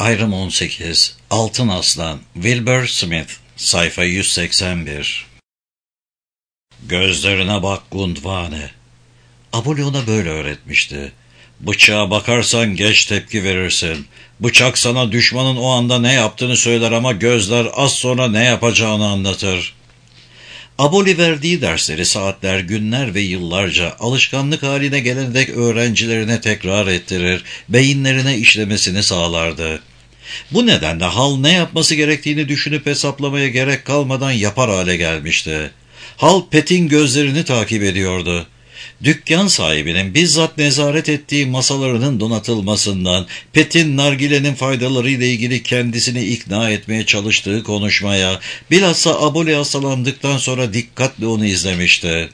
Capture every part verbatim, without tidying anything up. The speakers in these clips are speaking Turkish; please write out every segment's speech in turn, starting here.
Ayrım on sekiz Altın Aslan Wilbur Smith Sayfa yüz seksen bir. Gözlerine bak Gundvane. Aboli ona böyle öğretmişti. Bıçağa bakarsan geç tepki verirsin. Bıçak sana düşmanın o anda ne yaptığını söyler ama gözler az sonra ne yapacağını anlatır. Aboli verdiği dersleri saatler, günler ve yıllarca alışkanlık haline gelene dek öğrencilerine tekrar ettirir, beyinlerine işlemesini sağlardı. Bu nedenle Hal ne yapması gerektiğini düşünüp hesaplamaya gerek kalmadan yapar hale gelmişti. Hal Pet'in gözlerini takip ediyordu. Dükkan sahibinin bizzat nezaret ettiği masalarının donatılmasından, Pet'in nargilenin faydalarıyla ilgili kendisini ikna etmeye çalıştığı konuşmaya, bilhassa Aboli hastalandıktan sonra dikkatle onu izlemişti.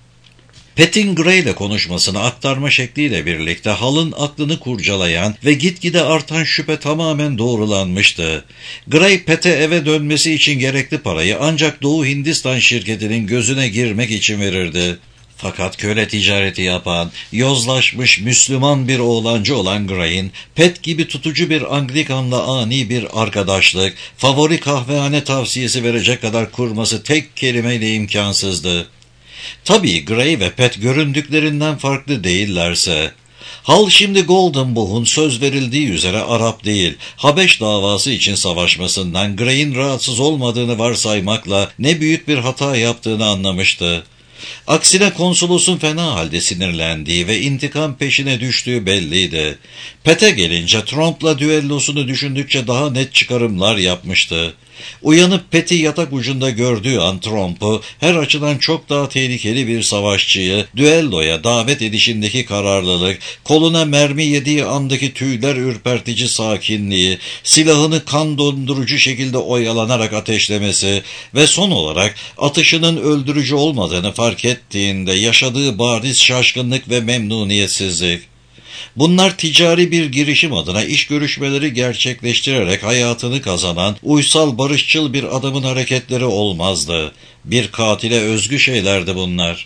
Pet'in Gray ile konuşmasını aktarma şekliyle birlikte Hal'ın aklını kurcalayan ve gitgide artan şüphe tamamen doğrulanmıştı. Gray, Pet'e eve dönmesi için gerekli parayı ancak Doğu Hindistan şirketinin gözüne girmek için verirdi. Fakat köle ticareti yapan, yozlaşmış Müslüman bir oğlancı olan Gray'in, Pet gibi tutucu bir Anglikanla ani bir arkadaşlık, favori kahvehane tavsiyesi verecek kadar kurması tek kelimeyle imkansızdı. Tabii Gray ve Pet göründüklerinden farklı değillerse. Hal şimdi Golden Bow'un söz verildiği üzere Arap değil, Habeş davası için savaşmasından Gray'in rahatsız olmadığını varsaymakla ne büyük bir hata yaptığını anlamıştı. Aksine konsolosun fena halde sinirlendiği ve intikam peşine düştüğü belliydi. Pet'e gelince Trump'la düellosunu düşündükçe daha net çıkarımlar yapmıştı. Uyanıp Pet'i yatak ucunda gördüğü an Trump'u her açıdan çok daha tehlikeli bir savaşçıyı, düelloya davet edişindeki kararlılık, koluna mermi yediği andaki tüyler ürpertici sakinliği, silahını kan dondurucu şekilde oyalanarak ateşlemesi ve son olarak atışının öldürücü olmadığını fark ettiğinde yaşadığı bariz şaşkınlık ve memnuniyetsizlik. Bunlar ticari bir girişim adına iş görüşmeleri gerçekleştirerek hayatını kazanan uysal barışçıl bir adamın hareketleri olmazdı. Bir katile özgü şeylerdi bunlar.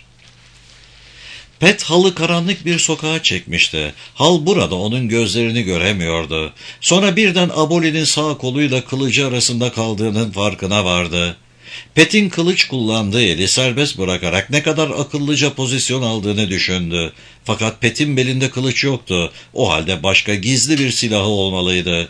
Pet Hal'ı karanlık bir sokağa çekmişti. Hal burada onun gözlerini göremiyordu. Sonra birden Aboli'nin sağ koluyla kılıcı arasında kaldığının farkına vardı. Pet'in kılıç kullandığı eli serbest bırakarak ne kadar akıllıca pozisyon aldığını düşündü. Fakat Pet'in belinde kılıç yoktu. O halde başka gizli bir silahı olmalıydı.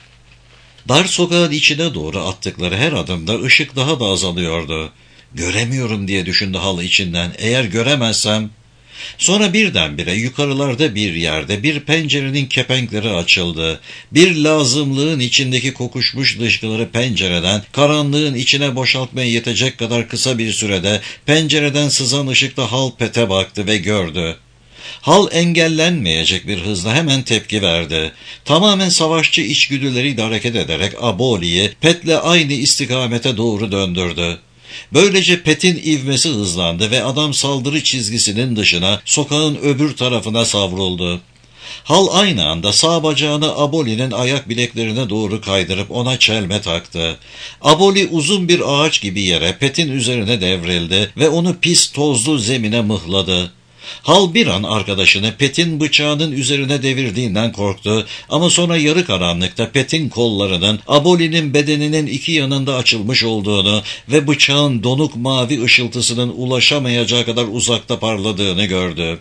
Dar sokağın içine doğru attıkları her adımda ışık daha da azalıyordu. Göremiyorum diye düşündü Hal içinden. Eğer göremezsem... Sonra birdenbire yukarılarda bir yerde bir pencerenin kepenkleri açıldı. Bir lazımlığın içindeki kokuşmuş dışkıları pencereden karanlığın içine boşaltmaya yetecek kadar kısa bir sürede pencereden sızan ışıkta Hal Pet'e baktı ve gördü. Hal engellenmeyecek bir hızla hemen tepki verdi. Tamamen savaşçı içgüdüleriyle hareket ederek Aboli'yi Pet'le aynı istikamete doğru döndürdü. Böylece Pet'in ivmesi hızlandı ve adam saldırı çizgisinin dışına, sokağın öbür tarafına savruldu. Hal aynı anda sağ bacağını Aboli'nin ayak bileklerine doğru kaydırıp ona çelme taktı. Aboli uzun bir ağaç gibi yere Pet'in üzerine devrildi ve onu pis tozlu zemine mıhladı. Hal bir an arkadaşını Pet'in bıçağının üzerine devirdiğinden korktu ama sonra yarı karanlıkta Pet'in kollarının Aboli'nin bedeninin iki yanında açılmış olduğunu ve bıçağın donuk mavi ışıltısının ulaşamayacağı kadar uzakta parladığını gördü.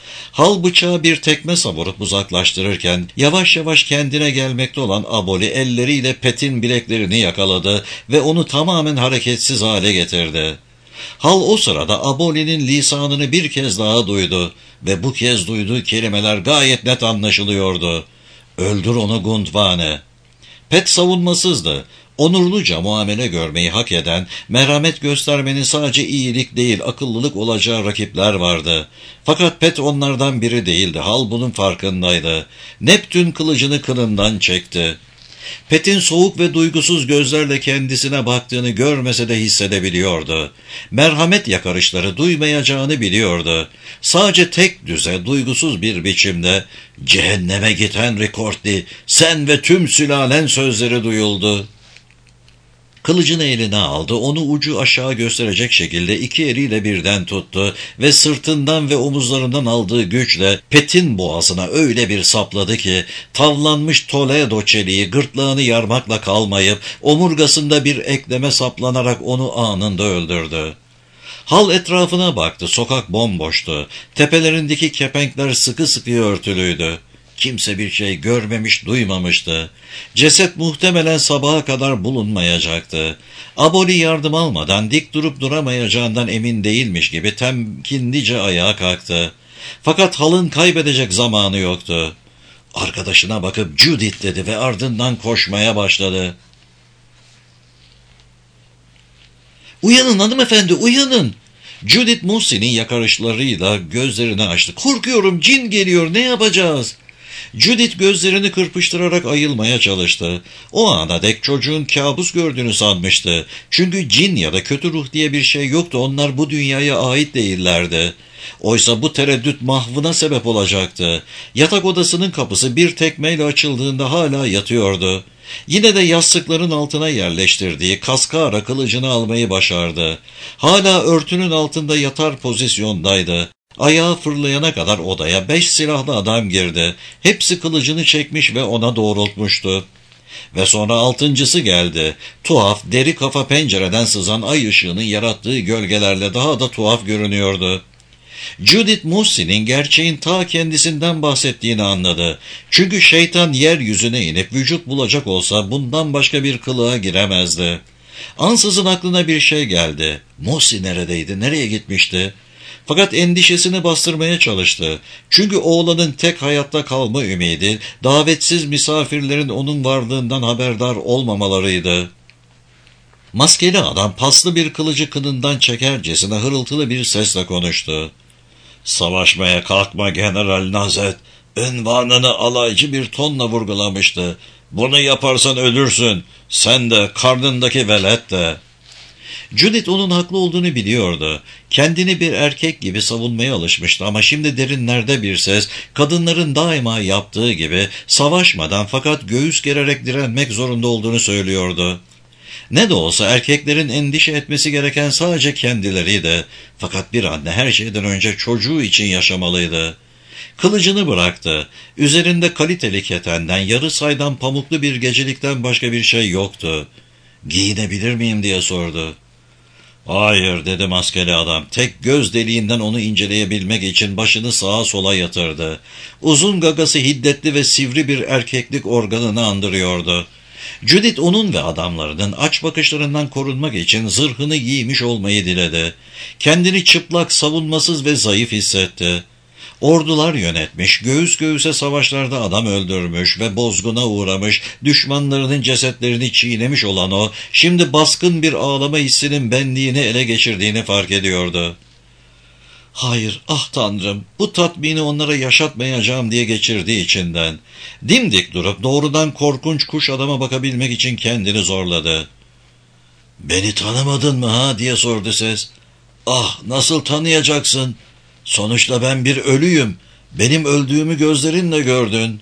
Hal bıçağı bir tekme savurup uzaklaştırırken yavaş yavaş kendine gelmekte olan Aboli elleriyle Pet'in bileklerini yakaladı ve onu tamamen hareketsiz hale getirdi. Hal o sırada Aboli'nin lisanını bir kez daha duydu ve bu kez duyduğu kelimeler gayet net anlaşılıyordu. "Öldür onu Gundvane." Pet savunmasızdı. Onurluca muamele görmeyi hak eden, merhamet göstermenin sadece iyilik değil akıllılık olacağı rakipler vardı. Fakat Pet onlardan biri değildi. Hal bunun farkındaydı. Neptün kılıcını kınından çekti. Pet'in soğuk ve duygusuz gözlerle kendisine baktığını görmese de hissedebiliyordu. Merhamet yakarışları duymayacağını biliyordu. Sadece tek düze, duygusuz bir biçimde "Cehenneme git Henry Courtney, sen ve tüm sülalen" sözleri duyuldu. Kılıcını eline aldı, onu ucu aşağı gösterecek şekilde iki eliyle birden tuttu ve sırtından ve omuzlarından aldığı güçle Pet'in boğazına öyle bir sapladı ki tavlanmış Toledo çeliği gırtlağını yarmakla kalmayıp omurgasında bir ekleme saplanarak onu anında öldürdü. Hal etrafına baktı, sokak bomboştu, tepelerindeki kepenkler sıkı sıkı örtülüydü. Kimse bir şey görmemiş, duymamıştı. Ceset muhtemelen sabaha kadar bulunmayacaktı. Aboli yardım almadan dik durup duramayacağından emin değilmiş gibi temkinlice ayağa kalktı. Fakat Hal'ın kaybedecek zamanı yoktu. Arkadaşına bakıp Judith dedi ve ardından koşmaya başladı. "Uyanın hanımefendi, uyanın!" Judith Muhsin'in yakarışlarıyla gözlerini açtı. "Korkuyorum, cin geliyor, ne yapacağız?" Judith gözlerini kırpıştırarak ayılmaya çalıştı. O ana dek çocuğun kabus gördüğünü sanmıştı. Çünkü cin ya da kötü ruh diye bir şey yoktu. Onlar bu dünyaya ait değillerdi. Oysa bu tereddüt mahvına sebep olacaktı. Yatak odasının kapısı bir tekmeyle açıldığında hala yatıyordu. Yine de yastıkların altına yerleştirdiği kaskara kılıcını almayı başardı. Hala örtünün altında yatar pozisyondaydı. Ayağı fırlayana kadar odaya beş silahlı adam girdi. Hepsi kılıcını çekmiş ve ona doğrultmuştu. Ve sonra altıncısı geldi. Tuhaf, deri kafa pencereden sızan ay ışığının yarattığı gölgelerle daha da tuhaf görünüyordu. Judith Muhsin'in gerçeğin ta kendisinden bahsettiğini anladı. Çünkü şeytan yeryüzüne inip vücut bulacak olsa bundan başka bir kılığa giremezdi. Ansızın aklına bir şey geldi. Muhsin neredeydi, nereye gitmişti? Fakat endişesini bastırmaya çalıştı. Çünkü oğlanın tek hayatta kalma ümidi, davetsiz misafirlerin onun varlığından haberdar olmamalarıydı. Maskeli adam paslı bir kılıcı kınından çekercesine hırıltılı bir sesle konuştu. "Savaşmaya kalkma General Nazet." Ünvanını alaycı bir tonla vurgulamıştı. "Bunu yaparsan ölürsün. Sen de, karnındaki velet de." Judith onun haklı olduğunu biliyordu. Kendini bir erkek gibi savunmaya alışmıştı ama şimdi derinlerde bir ses, kadınların daima yaptığı gibi savaşmadan fakat göğüs gererek direnmek zorunda olduğunu söylüyordu. Ne de olsa erkeklerin endişe etmesi gereken sadece kendileriydi. Fakat bir anne her şeyden önce çocuğu için yaşamalıydı. Kılıcını bıraktı. Üzerinde kaliteli ketenden, yarı saydam pamuklu bir gecelikten başka bir şey yoktu. "Giyinebilir miyim?" diye sordu. "Hayır," dedi maskeli adam. Tek göz deliğinden onu inceleyebilmek için başını sağa sola yatırdı. Uzun gagası hiddetli ve sivri bir erkeklik organını andırıyordu. Judith onun ve adamlarının aç bakışlarından korunmak için zırhını giymiş olmayı diledi. Kendini çıplak, savunmasız ve zayıf hissetti. Ordular yönetmiş, göğüs göğüse savaşlarda adam öldürmüş ve bozguna uğramış, düşmanlarının cesetlerini çiğnemiş olan o, şimdi baskın bir ağlama hissinin benliğini ele geçirdiğini fark ediyordu. "Hayır, ah Tanrım, bu tatmini onlara yaşatmayacağım" diye geçirdiği içinden. Dimdik durup doğrudan korkunç kuş adama bakabilmek için kendini zorladı. "Beni tanımadın mı ha?" diye sordu ses. "Ah, nasıl tanıyacaksın? Sonuçta ben bir ölüyüm. Benim öldüğümü gözlerinle gördün."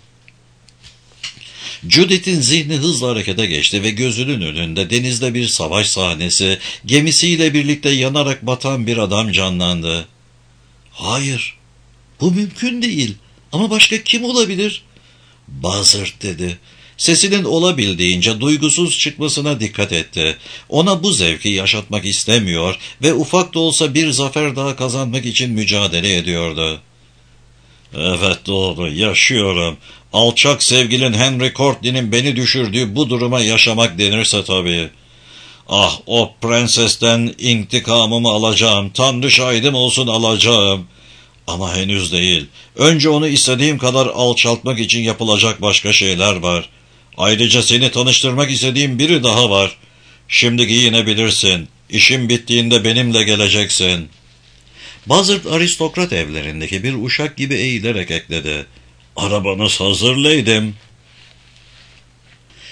Judith'in zihni hızla harekete geçti ve gözünün önünde denizde bir savaş sahnesi, gemisiyle birlikte yanarak batan bir adam canlandı. "Hayır, bu mümkün değil. Ama başka kim olabilir?" "Buzzard," dedi. Sesinin olabildiğince duygusuz çıkmasına dikkat etti. Ona bu zevki yaşatmak istemiyor ve ufak da olsa bir zafer daha kazanmak için mücadele ediyordu. "Evet doğru, yaşıyorum. Alçak sevgilin Henry Courtney'nin beni düşürdüğü bu duruma yaşamak denirse tabii. Ah, o prensesten intikamımı alacağım. Tanrı şahidim olsun, alacağım. Ama henüz değil. Önce onu istediğim kadar alçaltmak için yapılacak başka şeyler var. Ayrıca seni tanıştırmak istediğim biri daha var. Şimdi giyinebilirsin. İşim bittiğinde benimle geleceksin." Buzzard aristokrat evlerindeki bir uşak gibi eğilerek ekledi. "Arabanız hazır leydim."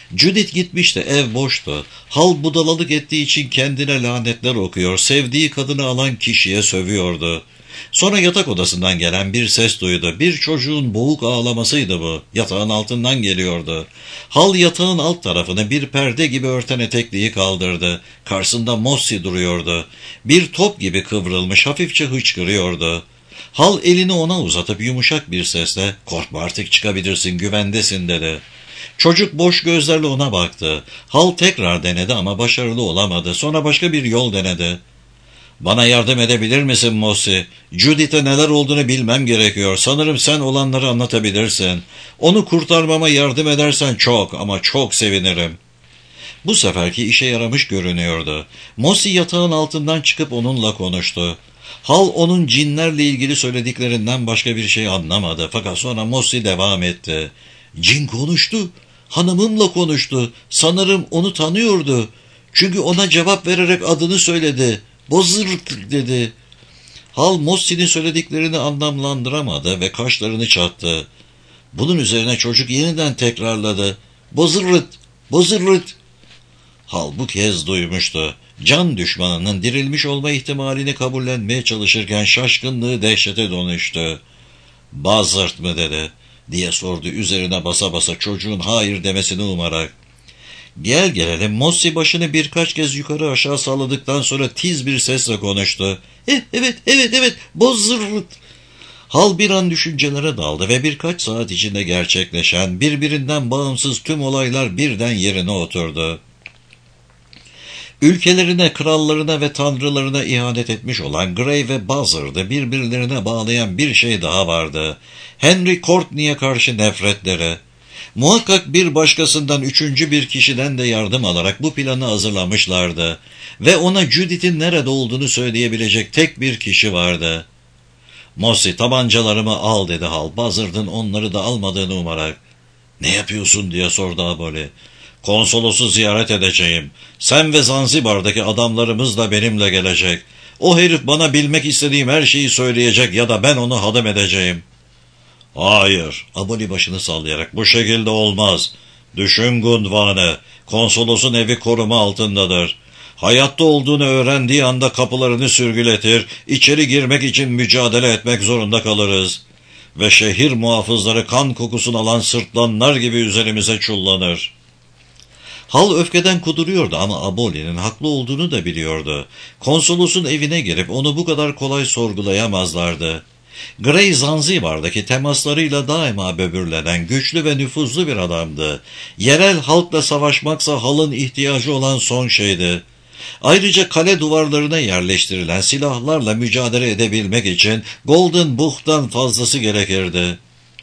Judith gitmişti, ev boştu. Hal budalalık ettiği için kendine lanetler okuyor, sevdiği kadını alan kişiye sövüyordu. Sonra yatak odasından gelen bir ses duydu. Bir çocuğun boğuk ağlamasıydı bu. Yatağın altından geliyordu. Hal yatağın alt tarafını bir perde gibi örten etekliği kaldırdı. Karşısında Mossy duruyordu. Bir top gibi kıvrılmış, hafifçe hıçkırıyordu. Hal elini ona uzatıp yumuşak bir sesle "Korkma, artık çıkabilirsin, güvendesin" dedi. Çocuk boş gözlerle ona baktı. Hal tekrar denedi ama başarılı olamadı. Sonra başka bir yol denedi. "Bana yardım edebilir misin Mossy? Judith'e neler olduğunu bilmem gerekiyor. Sanırım sen olanları anlatabilirsin. Onu kurtarmama yardım edersen çok ama çok sevinirim." Bu seferki işe yaramış görünüyordu. Mossy yatağın altından çıkıp onunla konuştu. Hal onun cinlerle ilgili söylediklerinden başka bir şey anlamadı. Fakat sonra Mossy devam etti. "Cin konuştu. Hanımımla konuştu. Sanırım onu tanıyordu. Çünkü ona cevap vererek adını söyledi. Bozırt dedi." Hal Mossy'nin söylediklerini anlamlandıramadı ve kaşlarını çattı. Bunun üzerine çocuk yeniden tekrarladı. "Bozırt, bozırt." Hal bu kez duymuştu. Can düşmanının dirilmiş olma ihtimalini kabullenmeye çalışırken şaşkınlığı dehşete dönüştü. "Buzzard mı dedi?" diye sordu üzerine basa basa, çocuğun hayır demesini umarak. Gel gelelim Mossy başını birkaç kez yukarı aşağı salladıktan sonra tiz bir sesle konuştu. Eh, evet, evet, evet, Buzzard." Hal bir an düşüncelere daldı ve birkaç saat içinde gerçekleşen, birbirinden bağımsız tüm olaylar birden yerine oturdu. Ülkelerine, krallarına ve tanrılarına ihanet etmiş olan Grey ve Buzzard'ı birbirlerine bağlayan bir şey daha vardı. Henry Courtney'e karşı nefretleri. Muhakkak bir başkasından, üçüncü bir kişiden de yardım alarak bu planı hazırlamışlardı. Ve ona Judith'in nerede olduğunu söyleyebilecek tek bir kişi vardı. "Mossy, tabancalarımı al" dedi Hal, Buzzard'ın onları da almadığını umarak. "Ne yapıyorsun?" diye sordu Aboli. "Konsolosu ziyaret edeceğim. Sen ve Zanzibar'daki adamlarımız da benimle gelecek. O herif bana bilmek istediğim her şeyi söyleyecek ya da ben onu hadım edeceğim." "Hayır." Aboli başını sallayarak. "Bu şekilde olmaz. Düşün Gundvane. Konsolosun evi koruma altındadır. Hayatta olduğunu öğrendiği anda kapılarını sürgületir, içeri girmek için mücadele etmek zorunda kalırız. Ve şehir muhafızları kan kokusunu alan sırtlanlar gibi üzerimize çullanır." Hal öfkeden kuduruyordu ama Aboli'nin haklı olduğunu da biliyordu. Konsolosun evine girip onu bu kadar kolay sorgulayamazlardı. Grey, Zanzibar'daki temaslarıyla daima böbürlenen, güçlü ve nüfuzlu bir adamdı. Yerel halkla savaşmaksa Hal'ın ihtiyacı olan son şeydi. Ayrıca kale duvarlarına yerleştirilen silahlarla mücadele edebilmek için Golden Book'tan fazlası gerekirdi.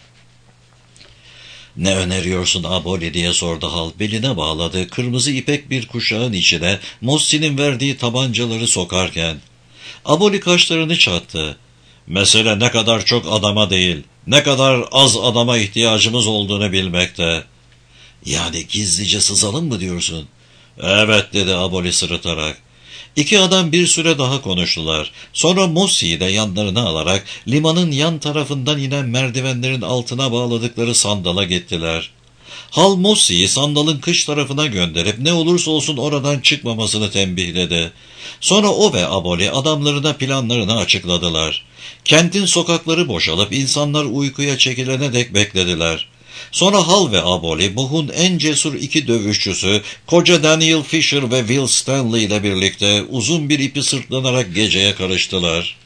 "Ne öneriyorsun Aboli?" diye sordu Hal. Beline bağladığı kırmızı ipek bir kuşağın içine Mossy'nin verdiği tabancaları sokarken. Aboli kaşlarını çattı. "Mesele ne kadar çok adama değil, ne kadar az adama ihtiyacımız olduğunu bilmekte." "Yani gizlice sızalım mı diyorsun?" "Evet" dedi Aboli sırıtarak. İki adam bir süre daha konuştular. Sonra Mossy'yi de yanlarına alarak limanın yan tarafından inen merdivenlerin altına bağladıkları sandala gittiler. Hal Mossy'yi sandalın kış tarafına gönderip ne olursa olsun oradan çıkmamasını tembihledi. Sonra o ve Aboli adamlarına planlarını açıkladılar. Kentin sokakları boşalıp insanlar uykuya çekilene dek beklediler. Sonra Hal ve Aboli, Buh'un en cesur iki dövüşçüsü, koca Daniel Fisher ve Will Stanley ile birlikte uzun bir ipi sırtlanarak geceye karıştılar.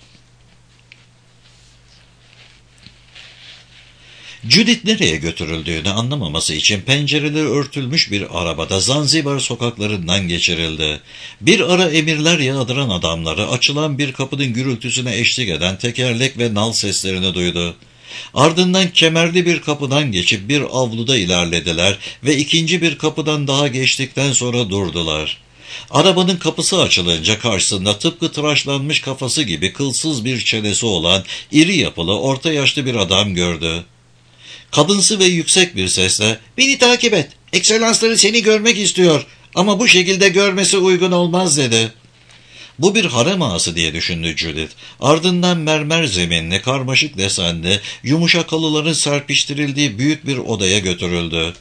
Judith nereye götürüldüğünü anlamaması için pencereleri örtülmüş bir arabada Zanzibar sokaklarından geçirildi. Bir ara emirler yağdıran adamları açılan bir kapının gürültüsüne eşlik eden tekerlek ve nal seslerini duydu. Ardından kemerli bir kapıdan geçip bir avluda ilerlediler ve ikinci bir kapıdan daha geçtikten sonra durdular. Arabanın kapısı açılınca karşısında tıpkı tıraşlanmış kafası gibi kılsız bir çenesi olan iri yapılı orta yaşlı bir adam gördü. Kadınsı ve yüksek bir sesle "Beni takip et, ekselansları seni görmek istiyor ama bu şekilde görmesi uygun olmaz" dedi. Bu bir harem ağası diye düşündü Judith. Ardından mermer zeminli, karmaşık desenli, yumuşak halıların serpiştirildiği büyük bir odaya götürüldü.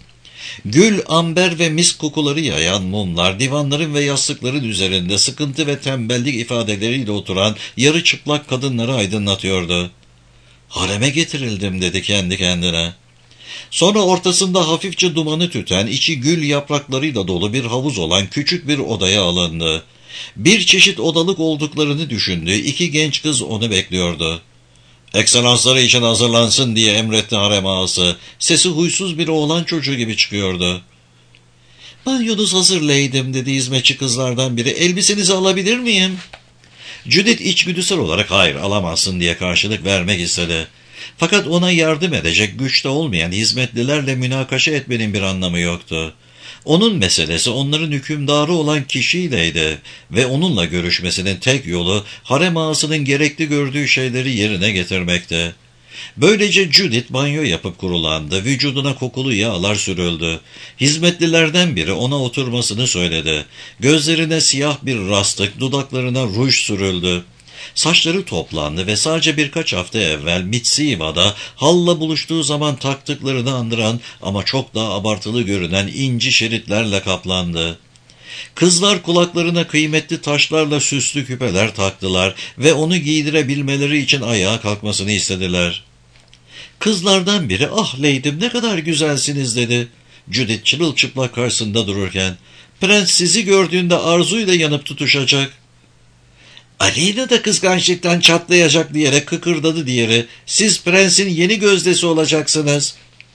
Gül, amber ve mis kokuları yayan mumlar, divanların ve yastıkların üzerinde sıkıntı ve tembellik ifadeleriyle oturan yarı çıplak kadınları aydınlatıyordu. "Hareme getirildim," dedi kendi kendine. Sonra ortasında hafifçe dumanı tüten, içi gül yapraklarıyla dolu bir havuz olan küçük bir odaya alındı. Bir çeşit odalık olduklarını düşündüğü iki genç kız onu bekliyordu. "Ekselansları için hazırlansın," diye emretti harem ağası. Sesi huysuz bir oğlan çocuğu gibi çıkıyordu. "Banyonuz hazır leydim," dedi hizmetçi kızlardan biri. "Elbisenizi alabilir miyim?" Judith içgüdüsel olarak "hayır alamazsın" diye karşılık vermek istedi. Fakat ona yardım edecek güçte olmayan hizmetlilerle münakaşa etmenin bir anlamı yoktu. Onun meselesi onların hükümdarı olan kişiyleydi ve onunla görüşmesinin tek yolu harem ağasının gerekli gördüğü şeyleri yerine getirmekti. Böylece Judith banyo yapıp kurulandı, vücuduna kokulu yağlar sürüldü. Hizmetlilerden biri ona oturmasını söyledi. Gözlerine siyah bir rastık, dudaklarına ruj sürüldü. Saçları toplandı ve sadece birkaç hafta evvel Mitsiva'da Hal'la buluştuğu zaman taktıklarını andıran ama çok daha abartılı görünen inci şeritlerle kaplandı. Kızlar kulaklarına kıymetli taşlarla süslü küpeler taktılar ve onu giydirebilmeleri için ayağa kalkmasını istediler. Kızlardan biri "ah leydim ne kadar güzelsiniz" dedi. Judith çırılçıplak karşısında dururken, "Prens sizi gördüğünde arzuyla yanıp tutuşacak." "Aleyna da kıskançlıktan çatlayacak" diyerek kıkırdadı diğeri. "Siz prensin yeni gözdesi olacaksınız."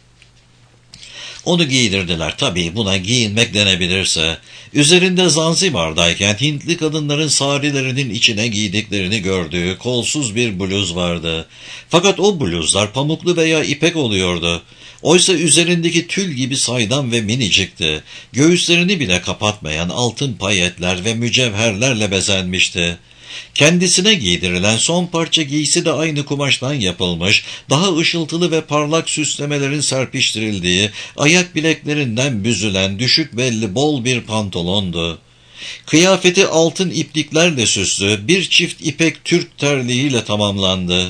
Onu giydirdiler. Tabii buna giyinmek denebilirse. Üzerinde Zanzibar'dayken Hintli kadınların sarilerinin içine giydiklerini gördüğü kolsuz bir bluz vardı. Fakat o bluzlar pamuklu veya ipek oluyordu. Oysa üzerindeki tül gibi saydam ve minicikti. Göğüslerini bile kapatmayan altın payetler ve mücevherlerle bezenmişti. Kendisine giydirilen son parça giysi de aynı kumaştan yapılmış, daha ışıltılı ve parlak süslemelerin serpiştirildiği, ayak bileklerinden büzülen, düşük belli bol bir pantolondu. Kıyafeti altın ipliklerle süslü, bir çift ipek Türk terliğiyle tamamlandı.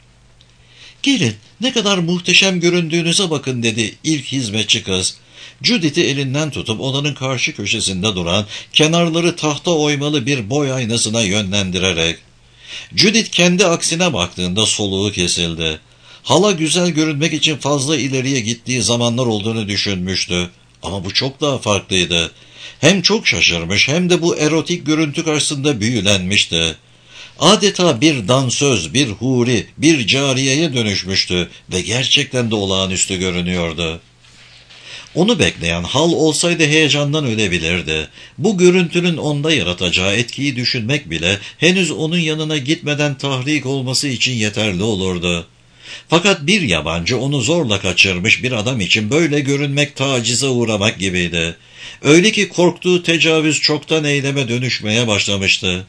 "Gelin, ne kadar muhteşem göründüğünüze bakın," dedi ilk hizmetçi kız. Judith'i elinden tutup odanın karşı köşesinde duran, kenarları tahta oymalı bir boy aynasına yönlendirerek. Judith kendi aksine baktığında soluğu kesildi. Hala güzel görünmek için fazla ileriye gittiği zamanlar olduğunu düşünmüştü. Ama bu çok daha farklıydı. Hem çok şaşırmış hem de bu erotik görüntü karşısında büyülenmişti. Adeta bir dansöz, bir huri, bir cariyeye dönüşmüştü ve gerçekten de olağanüstü görünüyordu. Onu bekleyen Hal olsaydı heyecandan ölebilirdi. Bu görüntünün onda yaratacağı etkiyi düşünmek bile henüz onun yanına gitmeden tahrik olması için yeterli olurdu. Fakat bir yabancı onu zorla kaçırmış bir adam için böyle görünmek tacize uğramak gibiydi. Öyle ki korktuğu tecavüz çoktan eyleme dönüşmeye başlamıştı.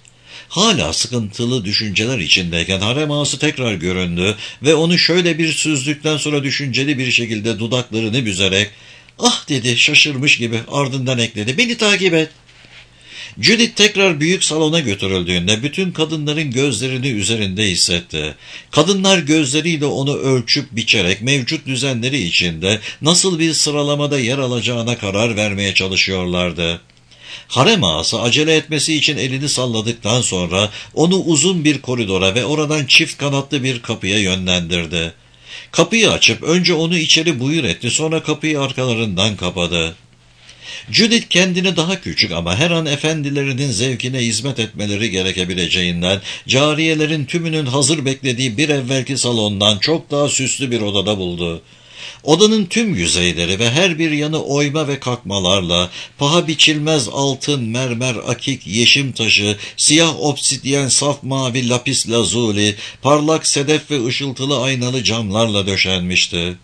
Hala sıkıntılı düşünceler içindeyken harem ağası tekrar göründü ve onu şöyle bir süzdükten sonra düşünceli bir şekilde dudaklarını büzerek "ah" dedi şaşırmış gibi, ardından ekledi, "beni takip et." Judith tekrar büyük salona götürüldüğünde bütün kadınların gözlerini üzerinde hissetti. Kadınlar gözleriyle onu ölçüp biçerek mevcut düzenleri içinde nasıl bir sıralamada yer alacağına karar vermeye çalışıyorlardı. Harem ağası acele etmesi için elini salladıktan sonra onu uzun bir koridora ve oradan çift kanatlı bir kapıya yönlendirdi. Kapıyı açıp önce onu içeri buyur etti, sonra kapıyı arkalarından kapadı. Judith kendini daha küçük ama her an efendilerinin zevkine hizmet etmeleri gerekebileceğinden cariyelerin tümünün hazır beklediği bir evvelki salondan çok daha süslü bir odada buldu. Odanın tüm yüzeyleri ve her bir yanı oyma ve kakmalarla, paha biçilmez altın, mermer, akik, yeşim taşı, siyah obsidyen, saf mavi lapis lazuli, parlak sedef ve ışıltılı aynalı camlarla döşenmişti.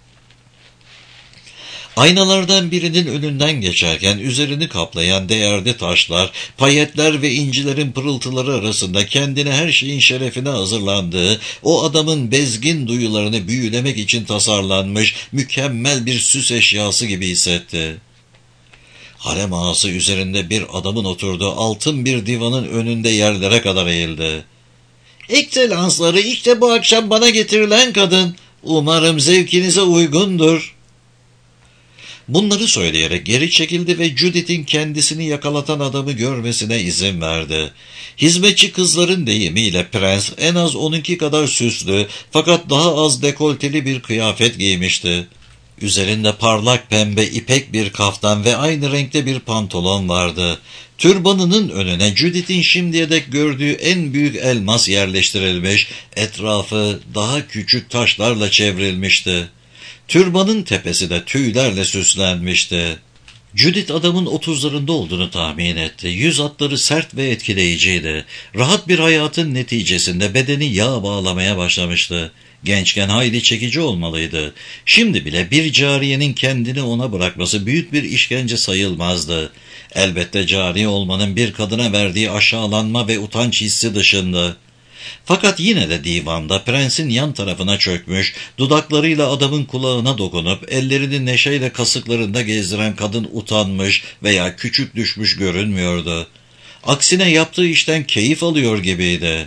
Aynalardan birinin önünden geçerken üzerini kaplayan değerli taşlar, payetler ve incilerin pırıltıları arasında kendine her şeyin şerefine hazırlandığı, o adamın bezgin duyularını büyülemek için tasarlanmış mükemmel bir süs eşyası gibi hissetti. Harem ağası üzerinde bir adamın oturduğu altın bir divanın önünde yerlere kadar eğildi. "Ekselansları, işte bu akşam bana getirilen kadın. Umarım zevkinize uygundur." Bunları söyleyerek geri çekildi ve Judith'in kendisini yakalatan adamı görmesine izin verdi. Hizmetçi kızların deyimiyle prens en az onunki kadar süslü fakat daha az dekolteli bir kıyafet giymişti. Üzerinde parlak pembe ipek bir kaftan ve aynı renkte bir pantolon vardı. Türbanının önüne Judith'in şimdiye dek gördüğü en büyük elmas yerleştirilmiş, etrafı daha küçük taşlarla çevrilmişti. Türbanın tepesi de tüylerle süslenmişti. Judith adamın otuzlarında olduğunu tahmin etti. Yüz hatları sert ve etkileyiciydi. Rahat bir hayatın neticesinde bedeni yağ bağlamaya başlamıştı. Gençken hayli çekici olmalıydı. Şimdi bile bir cariyenin kendini ona bırakması büyük bir işkence sayılmazdı. Elbette cariye olmanın bir kadına verdiği aşağılanma ve utanç hissi dışında. Fakat yine de divanda prensin yan tarafına çökmüş, dudaklarıyla adamın kulağına dokunup ellerini neşeyle kasıklarında gezdiren kadın utanmış veya küçük düşmüş görünmüyordu. Aksine yaptığı işten keyif alıyor gibiydi.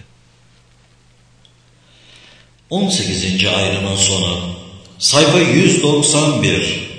on sekizinci ayrımın sonu. Sayfa yüz doksan bir.